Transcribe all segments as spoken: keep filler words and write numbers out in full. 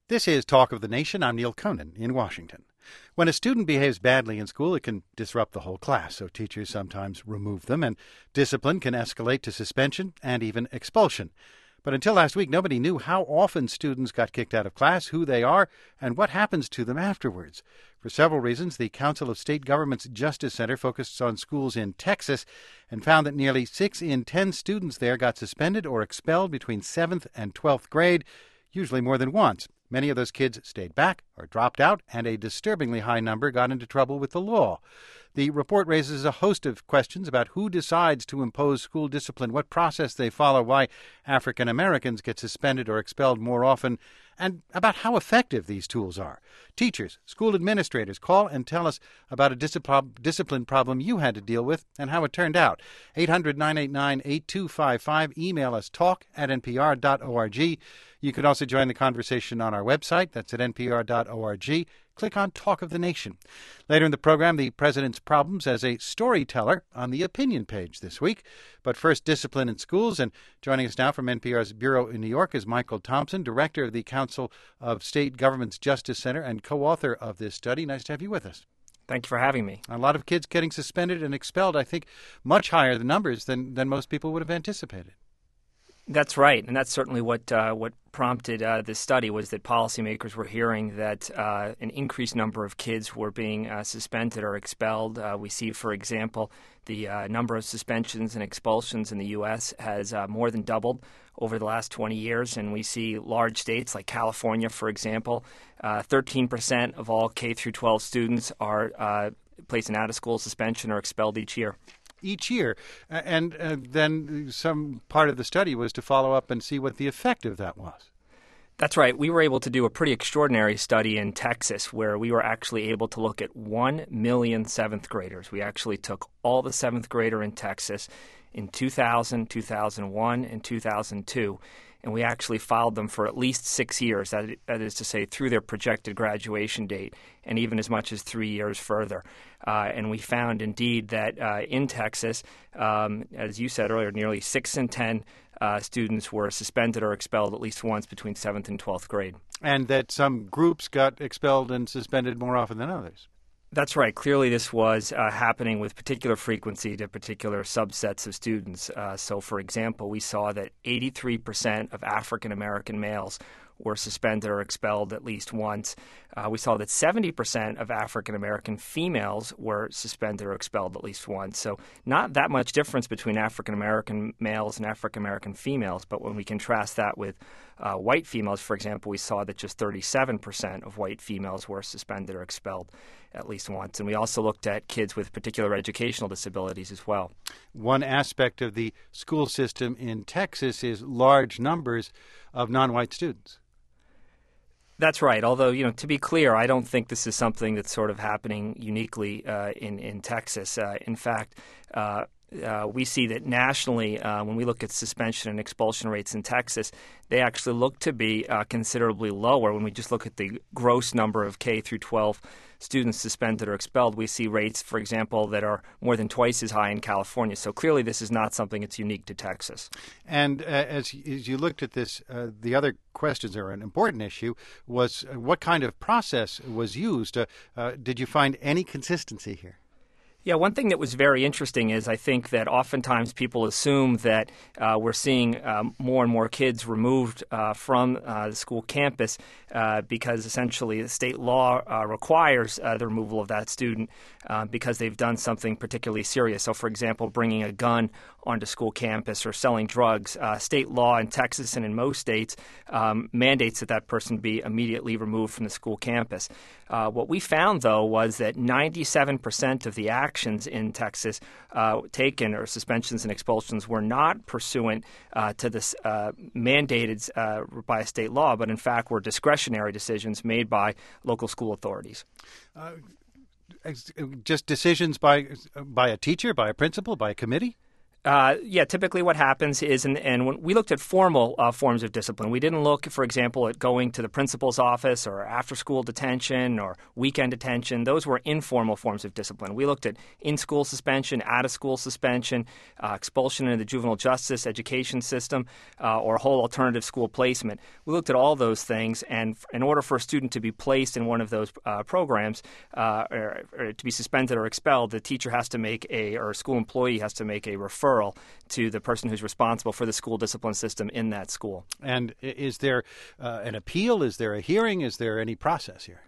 This is Talk of the Nation. I'm Neil Conan in Washington. When a student behaves badly in school, it can disrupt the whole class, so teachers sometimes remove them, and discipline can escalate to suspension and even expulsion. But until last week, nobody knew how often students got kicked out of class, who they are, and what happens to them afterwards. For several reasons, the Council of State Governments Justice Center focused on schools in Texas and found that nearly six in ten students there got suspended or expelled between seventh and twelfth grade, usually more than once. Many of those kids stayed back or dropped out, and a disturbingly high number got into trouble with the law. The report raises a host of questions about who decides to impose school discipline, what process they follow, why African Americans get suspended or expelled more often, and about how effective these tools are. Teachers, school administrators, call and tell us about a discipl- discipline problem you had to deal with and how it turned out. eight hundred, nine eight nine, eight two five five. Email us talk at n p r dot org. You can also join the conversation on our website. That's at n p r dot org. Click on Talk of the Nation. Later in the program, the president's problems as a storyteller on the opinion page this week. But first, discipline in schools. And joining us now from N P R's Bureau in New York is Michael Thompson, director of the Council of State Governments Justice Center and co-author of this study. Nice to have you with us. Thank you for having me. A lot of kids getting suspended and expelled, I think, much higher the numbers than, than most people would have anticipated. That's right, and that's certainly what uh, what prompted uh, this study was that policymakers were hearing that uh, an increased number of kids were being uh, suspended or expelled. Uh, we see, for example, the uh, number of suspensions and expulsions in the U S has uh, more than doubled over the last twenty years, and we see large states like California, for example, uh, thirteen percent of all K through twelve students are uh, placed in out-of-school suspension or expelled each year. Each year. And uh, then some part of the study was to follow up and see what the effect of that was. That's right. We were able to do a pretty extraordinary study in Texas where we were actually able to look at one million seventh graders. We actually took all the seventh grader in Texas in two thousand, two thousand one, and two thousand two, and we actually followed them for at least six years, that, that is to say through their projected graduation date, and even as much as three years further. Uh, and we found indeed that uh, in Texas, um, as you said earlier, nearly six in ten uh, students were suspended or expelled at least once between seventh and twelfth grade. And that some groups got expelled and suspended more often than others. That's right. Clearly, this was uh, happening with particular frequency to particular subsets of students. Uh, so, for example, we saw that eighty-three percent of African American males were suspended or expelled at least once. Uh, we saw that seventy percent of African American females were suspended or expelled at least once. So not that much difference between African American males and African American females. But when we contrast that with uh, white females, for example, we saw that just thirty-seven percent of white females were suspended or expelled at least once. And we also looked at kids with particular educational disabilities as well. One aspect of the school system in Texas is large numbers of non-white students. That's right. Although, you know, to be clear, I don't think this is something that's sort of happening uniquely uh, in, in Texas. Uh, in fact, uh, uh, we see that nationally, uh, when we look at suspension and expulsion rates in Texas, they actually look to be uh, considerably lower. When we just look at the gross number of K through twelve students suspended or expelled, we see rates, for example, that are more than twice as high in California. So clearly this is not something that's unique to Texas. And uh, as, as you looked at this, uh, the other questions or an important issue was uh, what kind of process was used? Uh, uh, did you find any consistency here? Yeah, one thing that was very interesting is I think that oftentimes people assume that uh, we're seeing um, more and more kids removed uh, from uh, the school campus uh, because essentially the state law uh, requires uh, the removal of that student uh, because they've done something particularly serious. So, for example, bringing a gun onto school campus or selling drugs. Uh, state law in Texas and in most states um, mandates that that person be immediately removed from the school campus. Uh, what we found, though, was that ninety-seven percent of the actions in Texas uh, taken, or suspensions and expulsions, were not pursuant uh, to this uh, mandated uh, by state law, but in fact were discretionary decisions made by local school authorities. Uh, just decisions by by a teacher, by a principal, by a committee? Uh, yeah, typically what happens is, and, and when we looked at formal uh, forms of discipline, we didn't look, for example, at going to the principal's office or after-school detention or weekend detention. Those were informal forms of discipline. We looked at in-school suspension, out-of-school suspension, uh, expulsion into the juvenile justice education system, uh, or whole alternative school placement. We looked at all those things, and in order for a student to be placed in one of those uh, programs, uh, or, or to be suspended or expelled, the teacher has to make a, or a school employee has to make a referral to the person who's responsible for the school discipline system in that school. And is there uh, an appeal? Is there a hearing? Is there any process here?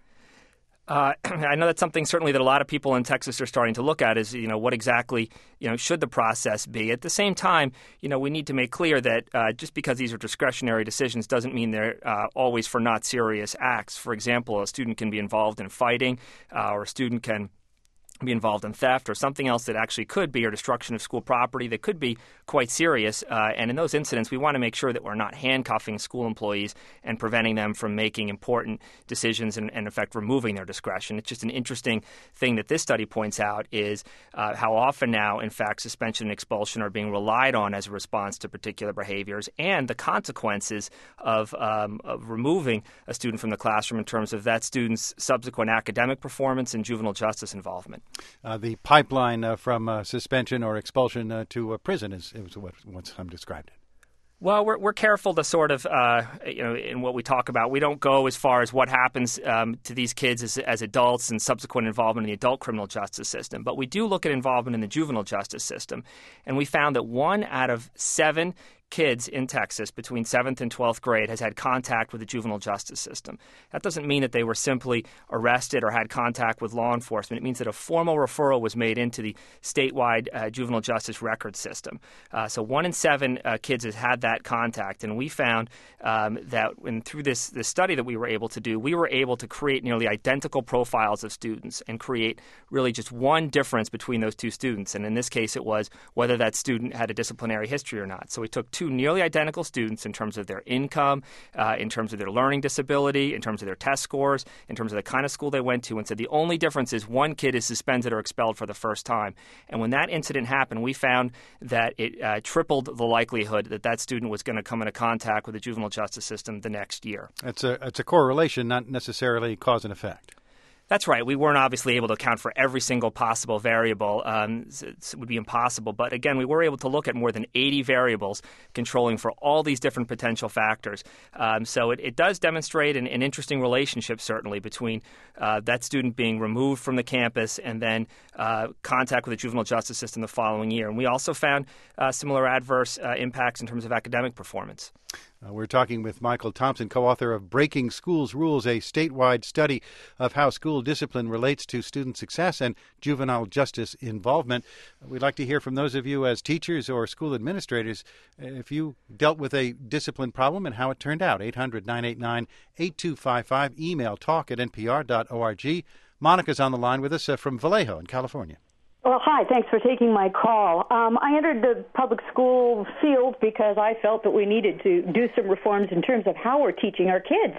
Uh, I know that's something certainly that a lot of people in Texas are starting to look at is, you know, what exactly, you know, should the process be? At the same time, you know, we need to make clear that uh, just because these are discretionary decisions doesn't mean they're uh, always for not serious acts. For example, a student can be involved in fighting uh, or a student can be involved in theft or something else that actually could be, or destruction of school property that could be quite serious. Uh, and in those incidents, we want to make sure that we're not handcuffing school employees and preventing them from making important decisions and, and in fact, removing their discretion. It's just an interesting thing that this study points out is uh, how often now, in fact, suspension and expulsion are being relied on as a response to particular behaviors, and the consequences of, um, of removing a student from the classroom in terms of that student's subsequent academic performance and juvenile justice involvement. Uh, the pipeline uh, from uh, suspension or expulsion uh, to uh, prison is, is what, what some described it. Well, we're we're careful to sort of, uh, you know, in what we talk about. We don't go as far as what happens um, to these kids as, as adults and subsequent involvement in the adult criminal justice system. But we do look at involvement in the juvenile justice system. And we found that one out of seven kids in Texas between seventh and twelfth grade has had contact with the juvenile justice system. That doesn't mean that they were simply arrested or had contact with law enforcement. It means that a formal referral was made into the statewide uh, juvenile justice record system. Uh, so one in seven uh, kids has had that contact, and we found um, that when, through this, this study that we were able to do, we were able to create nearly identical profiles of students and create really just one difference between those two students. And in this case, it was whether that student had a disciplinary history or not. So we took two nearly identical students in terms of their income, uh, in terms of their learning disability, in terms of their test scores, in terms of the kind of school they went to, and said the only difference is one kid is suspended or expelled for the first time. And when that incident happened, we found that it uh, tripled the likelihood that that student was going to come into contact with the juvenile justice system the next year. It's a, it's a correlation, not necessarily cause and effect. That's right. We weren't obviously able to account for every single possible variable. Um, it would be impossible. But again, we were able to look at more than eighty variables controlling for all these different potential factors. Um, so it, it does demonstrate an, an interesting relationship, certainly, between uh, that student being removed from the campus and then uh, contact with the juvenile justice system the following year. And we also found uh, similar adverse uh, impacts in terms of academic performance. Uh, we're talking with Michael Thompson, co-author of Breaking Schools Rules, a statewide study of how school discipline relates to student success and juvenile justice involvement. We'd like to hear from those of you as teachers or school administrators if you dealt with a discipline problem and how it turned out. eight hundred, nine eight nine, eight two five five. Email talk at n p r dot org. Monica's on the line with us uh, from Vallejo in California. Well, hi. Thanks for taking my call. Um, I entered the public school field because I felt that we needed to do some reforms in terms of how we're teaching our kids.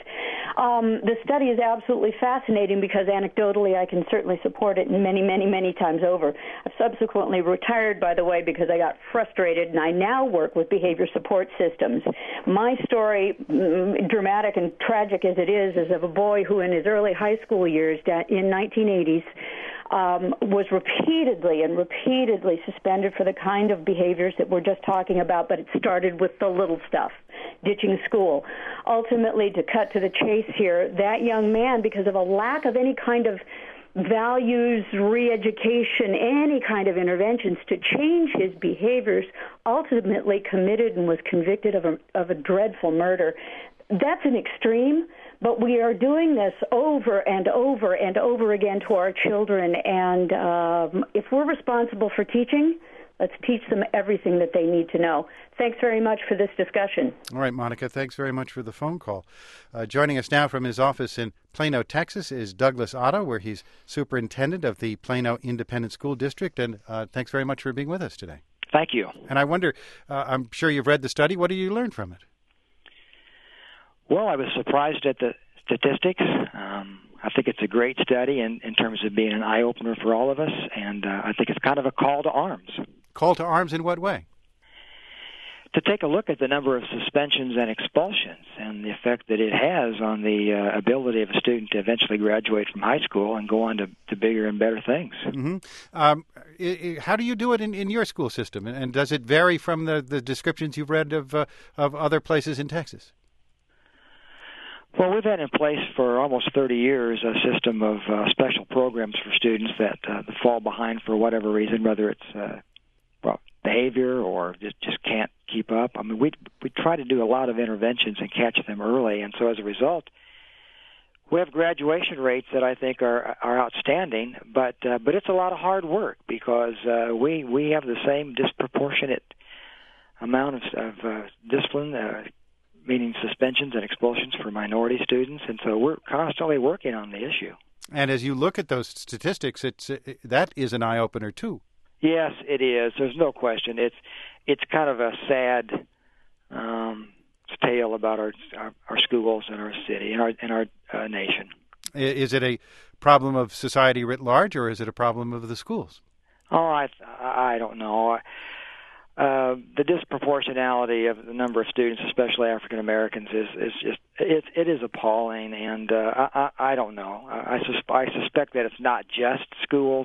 Um, the study is absolutely fascinating because anecdotally I can certainly support it many, many, many times over. I've subsequently retired, by the way, because I got frustrated, and I now work with behavior support systems. My story, dramatic and tragic as it is, is of a boy who in his early high school years in nineteen eighties Um, was repeatedly and repeatedly suspended for the kind of behaviors that we're just talking about, but it started with the little stuff, ditching school. Ultimately, to cut to the chase here, that young man, because of a lack of any kind of values, re-education, any kind of interventions to change his behaviors, ultimately committed and was convicted of a, of a dreadful murder. That's an extreme, but we are doing this over and over and over again to our children. And um, if we're responsible for teaching, let's teach them everything that they need to know. Thanks very much for this discussion. All right, Monica, thanks very much for the phone call. Uh, joining us now from his office in Plano, Texas, is Douglas Otto, where he's superintendent of the Plano Independent School District. And uh, thanks very much for being with us today. Thank you. And I wonder, uh, I'm sure you've read the study. What did you learn from it? Well, I was surprised at the statistics. Um, I think it's a great study in, in terms of being an eye-opener for all of us, and uh, I think it's kind of a call to arms. call to arms in what way? To take a look at the number of suspensions and expulsions and the effect that it has on the uh, ability of a student to eventually graduate from high school and go on to, to bigger and better things. Mm-hmm. Um, I, I, how do you do it in, in your school system? And, and does it vary from the, the descriptions you've read of, uh, of other places in Texas? Well, we've had in place for almost thirty years a system of uh, special programs for students that uh, fall behind for whatever reason, whether it's uh, well, behavior or just, just can't keep up. I mean, we we try to do a lot of interventions and catch them early, and so as a result, we have graduation rates that I think are are outstanding. But uh, but it's a lot of hard work because uh, we we have the same disproportionate amount of, of uh, discipline, uh, meaning suspensions and expulsions for minority students, and so we're constantly working on the issue. And as you look at those statistics, it's it, that is an eye opener too. Yes, it is. There's no question. It's it's kind of a sad um, tale about our, our our schools and our city and our and our uh, nation. Is it a problem of society writ large, or is it a problem of the schools? Oh, I I don't know. Uh, the disproportionality of the number of students, especially African Americans, is is just it it is appalling, and uh, I, I I don't know. I sus- I suspect that it's not just schools.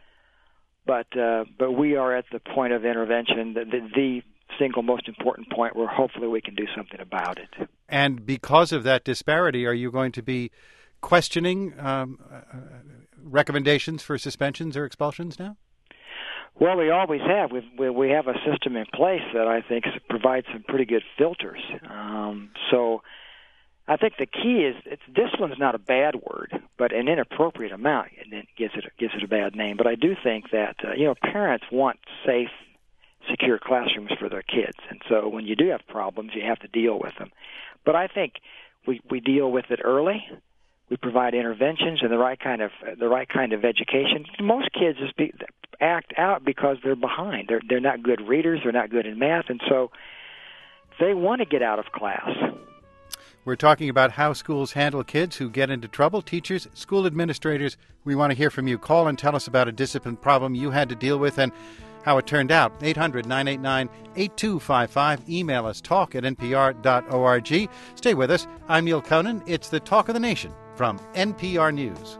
But uh, but we are at the point of intervention, the, the, the single most important point where hopefully we can do something about it. And because of that disparity, are you going to be questioning um, uh, recommendations for suspensions or expulsions now? Well, we always have. We've, we we have a system in place that I think provides some pretty good filters. Um, so I think the key is it's, discipline is not a bad word, but an inappropriate amount and it gives it gives it a bad name. But I do think that uh, you know parents want safe, secure classrooms for their kids, and so when you do have problems, you have to deal with them. But I think we we deal with it early. We provide interventions and the right kind of the right kind of education. Most kids just be, act out because they're behind. They're they're not good readers. They're not good in math, and so they want to get out of class. We're talking about how schools handle kids who get into trouble. Teachers, school administrators, we want to hear from you. Call and tell us about a discipline problem you had to deal with and how it turned out. eight hundred nine eight nine eight two five five. Email us, talk at n p r dot org. Stay with us. I'm Neil Conan. It's the Talk of the Nation from N P R News.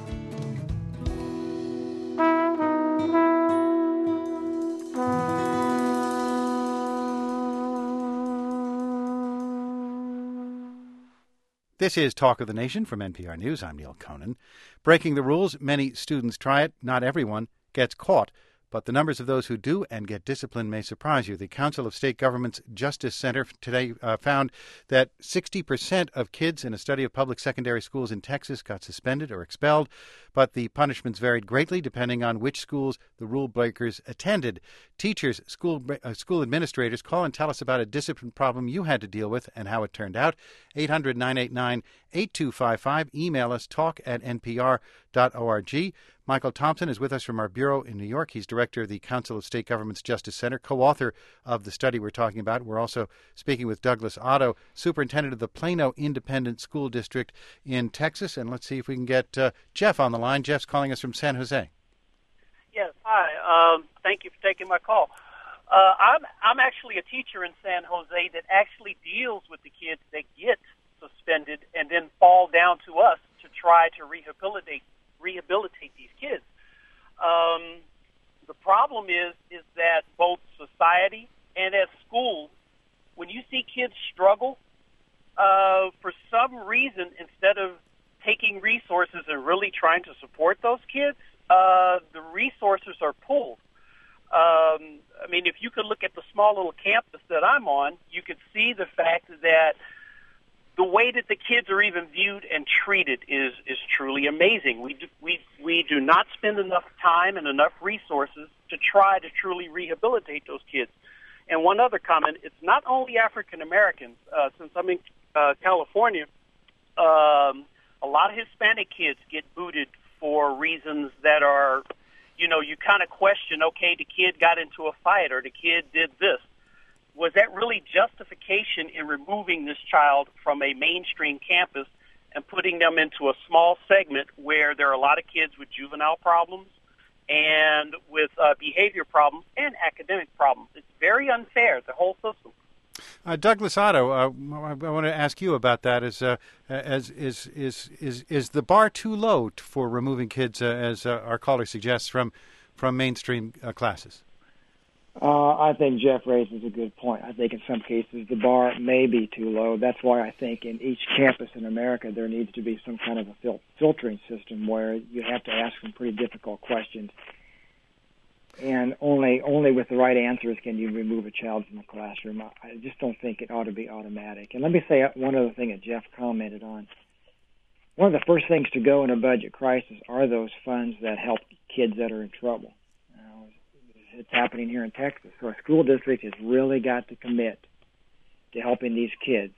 This is Talk of the Nation from N P R News. I'm Neil Conan. Breaking the rules, many students try it. Not everyone gets caught. But the numbers of those who do and get disciplined may surprise you. The Council of State Governments Justice Center today uh, found that sixty percent of kids in a study of public secondary schools in Texas got suspended or expelled, but the punishments varied greatly depending on which schools the rule breakers attended. Teachers, school uh, school administrators, call and tell us about a discipline problem you had to deal with and how it turned out. eight hundred nine eight nine eight two five five. Email us, talk at n p r dot org. Michael Thompson is with us from our bureau in New York. He's director of the Council of State Governments Justice Center, co-author of the study we're talking about. We're also speaking with Douglas Otto, superintendent of the Plano Independent School District in Texas. And let's see if we can get uh, Jeff on the line. Jeff's calling us from San Jose. Yes, hi. Um, thank you for taking my call. Uh, I'm I'm actually a teacher in San Jose that actually deals with the kids that get suspended and then fall down to us to try to rehabilitate rehabilitate these kids. Um, the problem is is that both society and at school, when you see kids struggle, uh, for some reason, instead of taking resources and really trying to support those kids, uh, the resources are pulled. Um, I mean, if you could look at the small little campus that I'm on, you could see the fact that the way that the kids are even viewed and treated is, is truly amazing. We do, we we do not spend enough time and enough resources to try to truly rehabilitate those kids. And one other comment, it's not only African Americans. Uh, since I'm in uh, California, um, a lot of Hispanic kids get booted for reasons that are, you know, you kind of question, okay, the kid got into a fight or the kid did this. Was that really justification in removing this child from a mainstream campus and putting them into a small segment where there are a lot of kids with juvenile problems and with uh, behavior problems and academic problems. It's very unfair, the whole system. Uh, Douglas Otto, uh, I, I want to ask you about that. Is, uh, as, is, is, is, is the bar too low for removing kids, uh, as uh, our caller suggests, from, from mainstream uh, classes? Uh, I think Jeff raises a good point. I think in some cases the bar may be too low. That's why I think in each campus in America there needs to be some kind of a fil- filtering system where you have to ask some pretty difficult questions. And only only with the right answers can you remove a child from the classroom. I just don't think it ought to be automatic. And let me say one other thing that Jeff commented on. One of the first things to go in a budget crisis are those funds that help kids that are in trouble. Now, it's happening here in Texas. So a school district has really got to commit to helping these kids.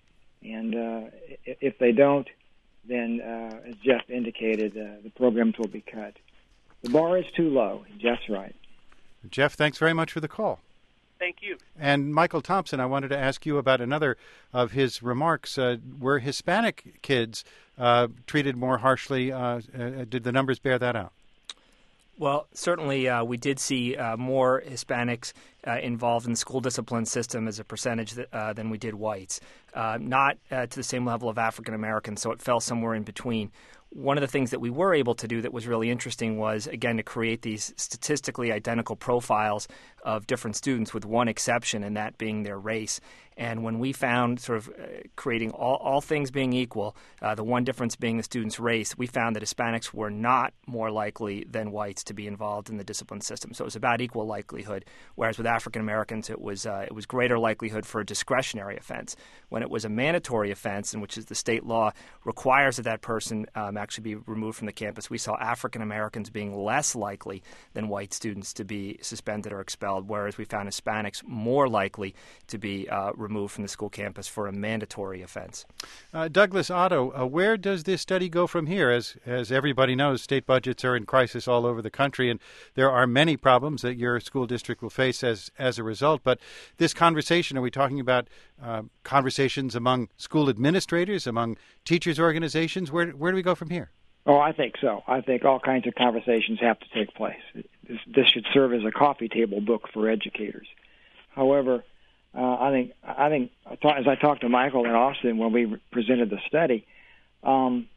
And uh, if they don't, then, uh, as Jeff indicated, uh, the programs will be cut. The bar is too low. Jeff's right. Jeff, thanks very much for the call. Thank you. And Michael Thompson, I wanted to ask you about another of his remarks. Uh, were Hispanic kids uh, treated more harshly? Uh, uh, did the numbers bear that out? Well, certainly uh, we did see uh, more Hispanics uh, involved in the school discipline system as a percentage that, uh, than we did whites. Uh, not uh, to the same level of African Americans, so it fell somewhere in between. One of the things that we were able to do that was really interesting was, again, to create these statistically identical profiles of different students with one exception, and that being their race. And when we found sort of uh, creating all, all things being equal, uh, the one difference being the student's race, we found that Hispanics were not more likely than whites to be involved in the discipline system. So it was about equal likelihood, whereas with African Americans it was uh, it was greater likelihood for a discretionary offense. When it was a mandatory offense, in which is the state law requires that that person um, actually be removed from the campus, we saw African Americans being less likely than white students to be suspended or expelled, whereas we found Hispanics more likely to be uh, removed from the school campus for a mandatory offense. Uh, Douglas Otto, uh, where does this study go from here? As as everybody knows, state budgets are in crisis all over the country, and there are many problems that your school district will face as as a result. But this conversation, are we talking about uh, conversations among school administrators, among teachers' organizations? Where where do we go from here? Oh, I think so. I think all kinds of conversations have to take place. This, this should serve as a coffee table book for educators. However, uh, I think I think as I talked to Michael in Austin when we presented the study, um,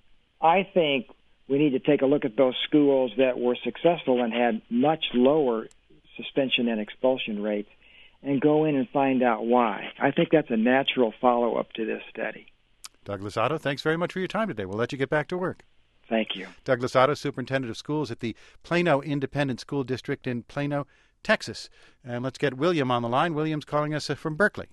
I think we need to take a look at those schools that were successful and had much lower suspension and expulsion rates and go in and find out why. I think that's a natural follow-up to this study. Douglas Otto, thanks very much for your time today. We'll let you get back to work. Thank you. Douglas Otto, Superintendent of Schools at the Plano Independent School District in Plano, Texas. And let's get William on the line. William's calling us from Berkeley.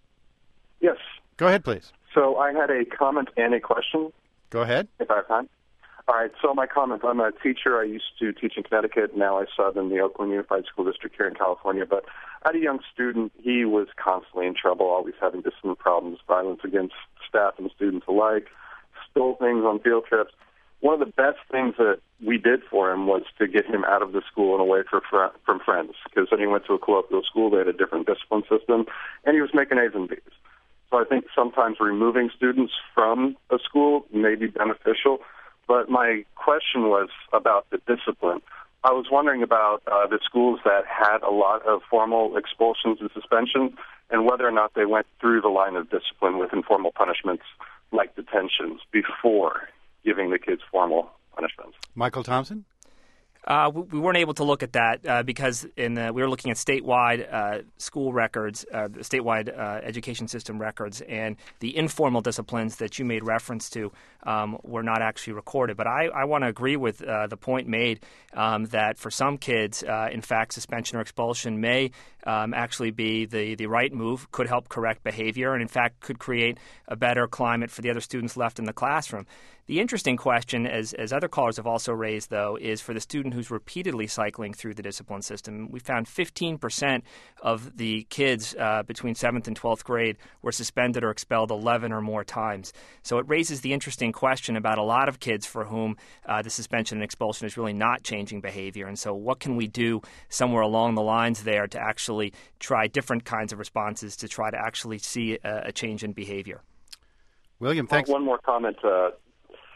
Yes. Go ahead, please. So I had a comment and a question. Go ahead. If I have time. All right, so my comment, I'm a teacher. I used to teach in Connecticut. Now I sub in the Oakland Unified School District here in California. But I had a young student. He was constantly in trouble, always having discipline problems, violence against staff and students alike, stole things on field trips. One of the best things that we did for him was to get him out of the school and away for fr- from friends, because then he went to a colloquial school. They had a different discipline system, and he was making A's and B's. So I think sometimes removing students from a school may be beneficial. But my question was about the discipline. I was wondering about uh, the schools that had a lot of formal expulsions and suspensions, and whether or not they went through the line of discipline with informal punishments like detentions before giving the kids formal punishments. Michael Thompson? Uh, we weren't able to look at that uh, because in the, we were looking at statewide uh, school records, uh, the statewide uh, education system records, and the informal disciplines that you made reference to um, were not actually recorded. But I, I want to agree with uh, the point made um, that for some kids, uh, in fact, suspension or expulsion may um, actually be the, the right move, could help correct behavior, and in fact could create a better climate for the other students left in the classroom. The interesting question, as, as other callers have also raised, though, is for the student who's repeatedly cycling through the discipline system. We found fifteen percent of the kids uh, between seventh and twelfth grade were suspended or expelled eleven or more times. So it raises the interesting question about a lot of kids for whom uh, the suspension and expulsion is really not changing behavior. And so what can we do somewhere along the lines there to actually try different kinds of responses to try to actually see a, a change in behavior? William, thanks. One more comment. Uh,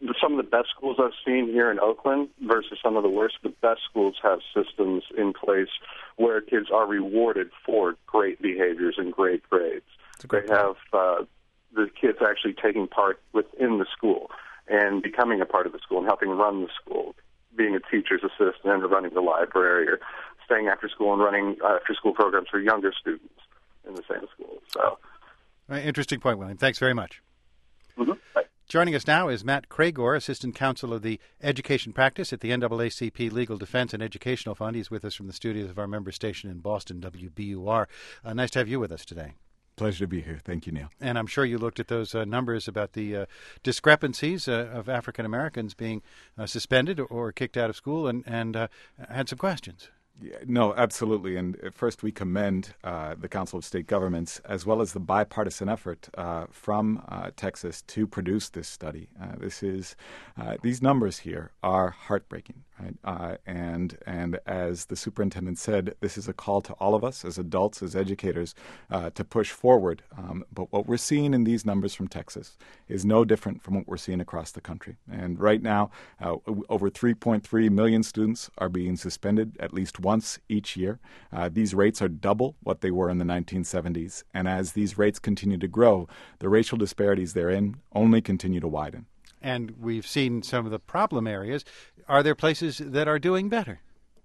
some of the best schools I've seen here in Oakland versus some of the worst. The best schools have systems in place where kids are rewarded for great behaviors and great grades. They have uh, the kids actually taking part within the school and becoming a part of the school and helping run the school, being a teacher's assistant or running the library or staying after school and running after-school programs for younger students in the same school. So, interesting point, William. Thanks very much. Mm-hmm. Bye. Joining us now is Matt Cragor, Assistant Counsel of the Education Practice at the N double A C P Legal Defense and Educational Fund. He's with us from the studios of our member station in Boston, W B U R. Uh, nice to have you with us today. Pleasure to be here. Thank you, Neil. And I'm sure you looked at those uh, numbers about the uh, discrepancies uh, of African Americans being uh, suspended or kicked out of school and, and uh, had some questions. Yeah, no, absolutely. And first, we commend uh, the Council of State Governments as well as the bipartisan effort uh, from uh, Texas to produce this study. Uh, this is uh, these numbers here are heartbreaking, right? Uh, and and as the superintendent said, this is a call to all of us as adults, as educators, uh, to push forward. Um, but what we're seeing in these numbers from Texas is no different from what we're seeing across the country. And right now, uh, over three point three million students are being suspended at least once each year. Uh, these rates are double what they were in the nineteen seventies. And as these rates continue to grow, the racial disparities therein only continue to widen. And we've seen some of the problem areas. Are there places that are doing better?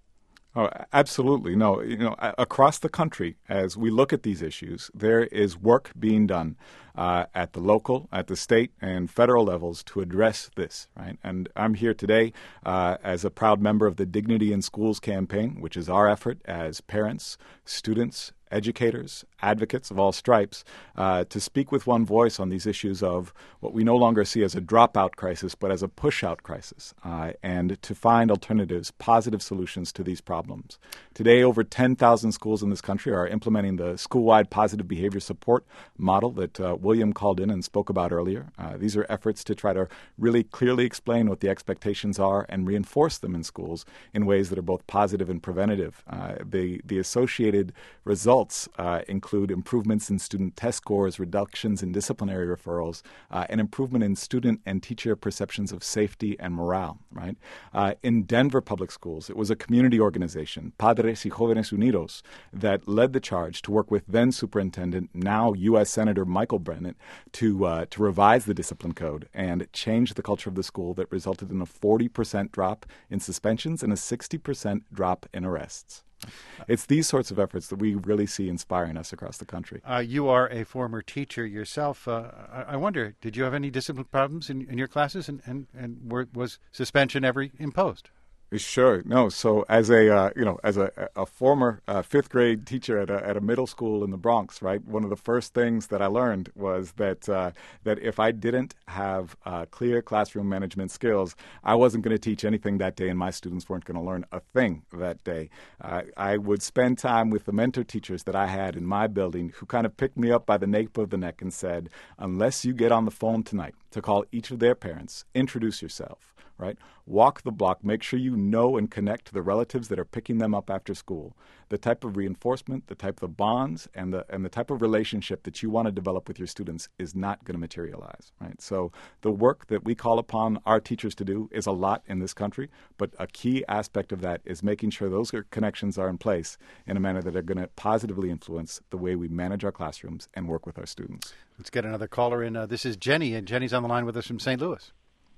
Oh, absolutely. No, you know, across the country, as we look at these issues, there is work being done uh, at the local, at the state, and federal levels to address this, right? And I'm here today uh, as a proud member of the Dignity in Schools campaign, which is our effort as parents, students, educators, advocates of all stripes, uh, to speak with one voice on these issues of what we no longer see as a dropout crisis, but as a push-out crisis, uh, and to find alternatives, positive solutions to these problems. Today, over ten thousand schools in this country are implementing the school-wide positive behavior support model that uh, William called in and spoke about earlier. Uh, these are efforts to try to really clearly explain what the expectations are and reinforce them in schools in ways that are both positive and preventative. Uh, the, the associated results Uh, include improvements in student test scores, reductions in disciplinary referrals, uh, and improvement in student and teacher perceptions of safety and morale, right? Uh, in Denver Public Schools, it was a community organization, Padres y Jóvenes Unidos, that led the charge to work with then Superintendent, now U S Senator Michael Bennet, to, uh, to revise the discipline code and change the culture of the school that resulted in a forty percent drop in suspensions and a sixty percent drop in arrests. It's these sorts of efforts that we really see inspiring us across the country. Uh, you are a former teacher yourself. Uh, I, I wonder, did you have any discipline problems in, in your classes, and, and, and were, was suspension ever imposed? Sure. No. So as a uh, you know as a, a former uh, fifth grade teacher at a, at a middle school in the Bronx, right, one of the first things that I learned was that uh, that if I didn't have uh, clear classroom management skills, I wasn't going to teach anything that day, and my students weren't going to learn a thing that day. Uh, I would spend time with the mentor teachers that I had in my building, who kind of picked me up by the nape of the neck and said, "Unless you get on the phone tonight to call each of their parents, introduce yourself." Right? Walk the block. Make sure you know and connect to the relatives that are picking them up after school. The type of reinforcement, the type of bonds, and the and the type of relationship that you want to develop with your students is not going to materialize. Right? So the work that we call upon our teachers to do is a lot in this country, but a key aspect of that is making sure those connections are in place in a manner that are going to positively influence the way we manage our classrooms and work with our students. Let's get another caller in. Uh, this is Jenny, and Jenny's on the line with us from Saint Louis.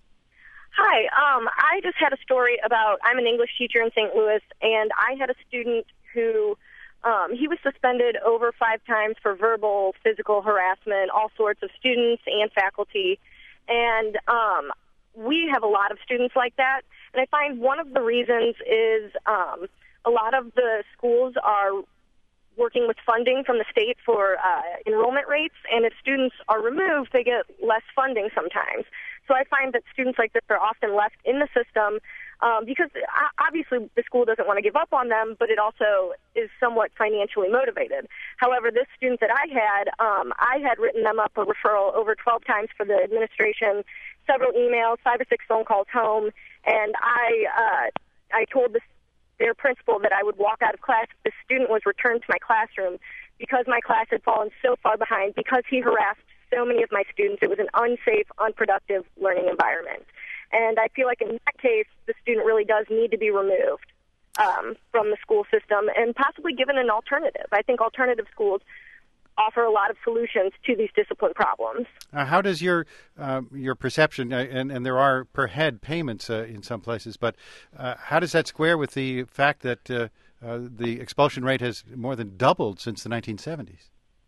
Hi, um, I just had a story about, I'm an English teacher in Saint Louis, and I had a student who, um, he was suspended over five times for verbal, physical harassment, all sorts of students and faculty, and um, we have a lot of students like that, and I find one of the reasons is um, a lot of the schools are working with funding from the state for uh, enrollment rates, and if students are removed, they get less funding sometimes. So I find that students like this are often left in the system um, because obviously the school doesn't want to give up on them, but it also is somewhat financially motivated. However, this student that I had, um, I had written them up a referral over twelve times for the administration, several emails, five or six phone calls home, and I uh, I told this, their principal that I would walk out of class if the student was returned to my classroom because my class had fallen so far behind, because he harassed so many of my students. It was an unsafe, unproductive learning environment. And I feel like in that case, the student really does need to be removed um, from the school system and possibly given an alternative. I think alternative schools offer a lot of solutions to these discipline problems. Uh, how does your uh, your perception, uh, and, and there are per head payments uh, in some places, but uh, how does that square with the fact that uh, uh, the expulsion rate has more than doubled since the nineteen seventies?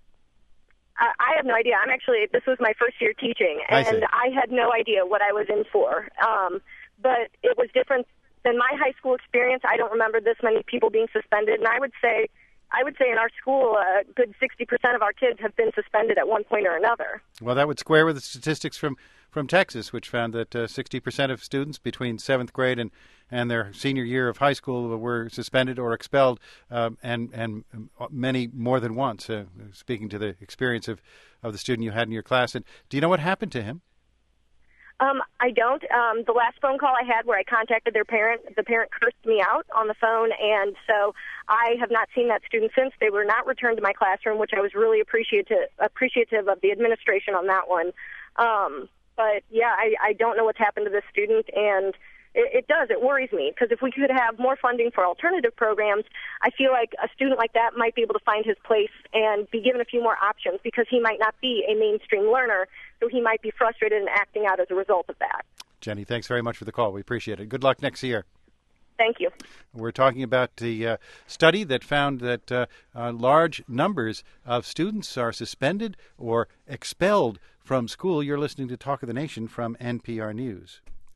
Uh, I have no idea. I'm actually, this was my first year teaching, and I, I had no idea what I was in for. Um, but it was different than my high school experience. I don't remember this many people being suspended, and I would say I would say in our school, a good sixty percent of our kids have been suspended at one point or another. Well, that would square with the statistics from, from Texas, which found that uh, sixty percent of students between seventh grade and, and their senior year of high school were suspended or expelled, um, and, and many more than once, uh, speaking to the experience of, of the student you had in your class. And do you know what happened to him? Um, I don't. Um, the last phone call I had where I contacted their parent, the parent cursed me out on the phone, and so I have not seen that student since. They were not returned to my classroom, which I was really appreciative appreciative of the administration on that one. Um, but, yeah, I, I don't know what's happened to this student, and it, it does. It worries me, because if we could have more funding for alternative programs, I feel like a student like that might be able to find his place and be given a few more options, because he might not be a mainstream learner, so he might be frustrated and acting out as a result of that. Jenny, thanks very much for the call. We appreciate it. Good luck next year. Thank you. We're talking about the uh, study that found that uh, uh, large numbers of students are suspended or expelled from school. You're listening to Talk of the Nation from N P R News.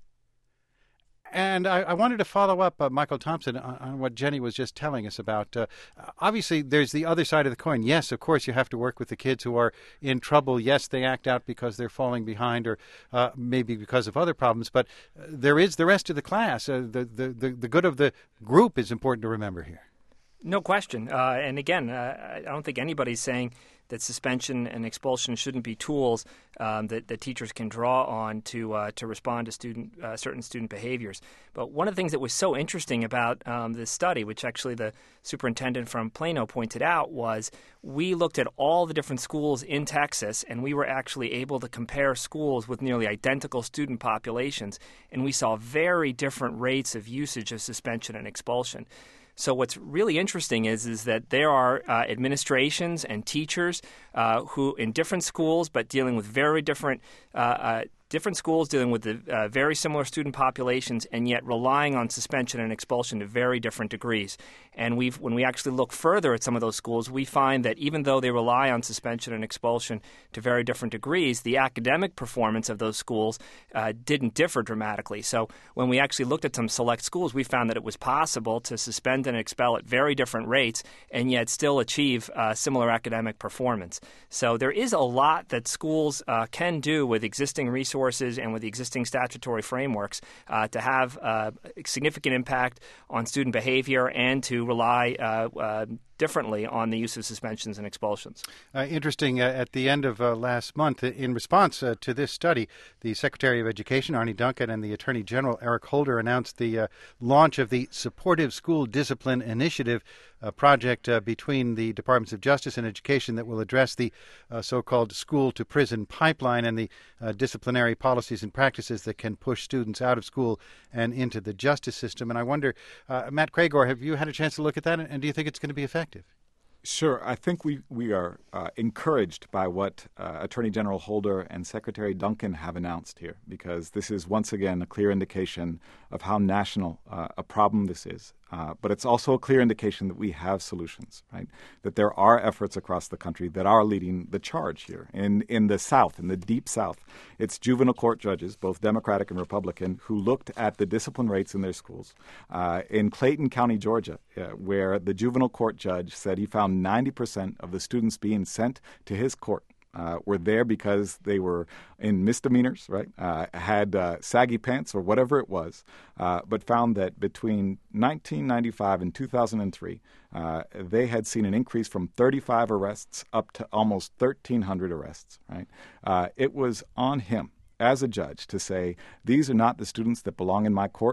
And I, I wanted to follow up, uh, Michael Thompson, on, on what Jenny was just telling us about. Uh, obviously, there's the other side of the coin. Yes, of course, you have to work with the kids who are in trouble. Yes, they act out because they're falling behind or uh, maybe because of other problems. But uh, there is the rest of the class. Uh, the, the, the, the good of the group is important to remember here. No question. Uh, and again, uh, I don't think anybody's saying that suspension and expulsion shouldn't be tools um, that, that teachers can draw on to uh, to respond to student uh, certain student behaviors. But one of the things that was so interesting about um, this study, which actually the superintendent from Plano pointed out, was we looked at all the different schools in Texas, and we were actually able to compare schools with nearly identical student populations, and we saw very different rates of usage of suspension and expulsion. So what's really interesting is is that there are uh, administrations and teachers uh, who, in different schools, but dealing with very different uh, uh, different schools, dealing with the, uh, very similar student populations, and yet relying on suspension and expulsion to very different degrees. And we've, when we actually look further at some of those schools, we find that even though they rely on suspension and expulsion to very different degrees, the academic performance of those schools uh, didn't differ dramatically. So when we actually looked at some select schools, we found that it was possible to suspend and expel at very different rates and yet still achieve uh, similar academic performance. So there is a lot that schools uh, can do with existing resources and with the existing statutory frameworks uh, to have uh, significant impact on student behavior and to rely uh, uh, differently on the use of suspensions and expulsions. Uh, interesting, uh, at the end of uh, last month, in response uh, to this study, the Secretary of Education, Arne Duncan, and the Attorney General, Eric Holder, announced the uh, launch of the Supportive School Discipline Initiative, a project uh, between the Departments of Justice and Education that will address the uh, so-called school-to-prison pipeline and the uh, disciplinary policies and practices that can push students out of school and into the justice system. And I wonder, uh, Matt Kragor, have you had a chance to look at that, and do you think it's going to be effective? Sure. I think we, we are uh, encouraged by what uh, Attorney General Holder and Secretary Duncan have announced here, because this is once again a clear indication of how national uh, a problem this is. Uh, but it's also a clear indication that we have solutions, right? That there are efforts across the country that are leading the charge here. In in the South, in the deep South, it's juvenile court judges, both Democratic and Republican, who looked at the discipline rates in their schools. Uh, in Clayton County, Georgia, uh, where the juvenile court judge said he found ninety percent of the students being sent to his court Uh, were there because they were in misdemeanors, right, uh, had uh, saggy pants or whatever it was, uh, but found that between nineteen ninety-five and two thousand three, uh, they had seen an increase from thirty-five arrests up to almost thirteen hundred arrests, right? Uh, it was on him as a judge to say, these are not the students that belong in my court.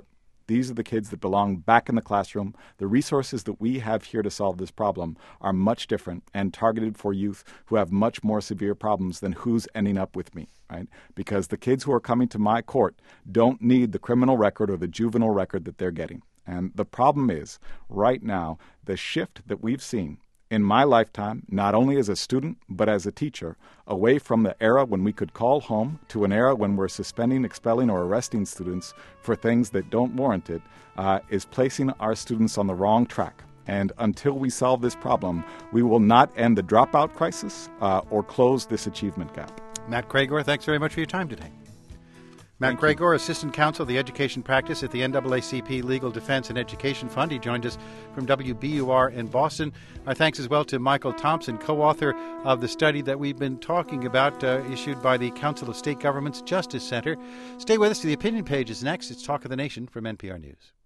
These are the kids that belong back in the classroom. The resources that we have here to solve this problem are much different and targeted for youth who have much more severe problems than who's ending up with me, right? Because the kids who are coming to my court don't need the criminal record or the juvenile record that they're getting. And the problem is, right now, the shift that we've seen in my lifetime, not only as a student, but as a teacher, away from the era when we could call home to an era when we're suspending, expelling, or arresting students for things that don't warrant it, uh, is placing our students on the wrong track. And until we solve this problem, we will not end the dropout crisis uh, or close this achievement gap. Matt Kregor, thanks very much for your time today. Matt Kregor, Assistant Counsel of the Education Practice at the N double A C P Legal Defense and Education Fund. He joined us from W B U R in Boston. Our thanks as well to Michael Thompson, co-author of the study that we've been talking about, uh, issued by the Council of State Governments Justice Center. Stay with us. The Opinion Page is next. It's Talk of the Nation from N P R News.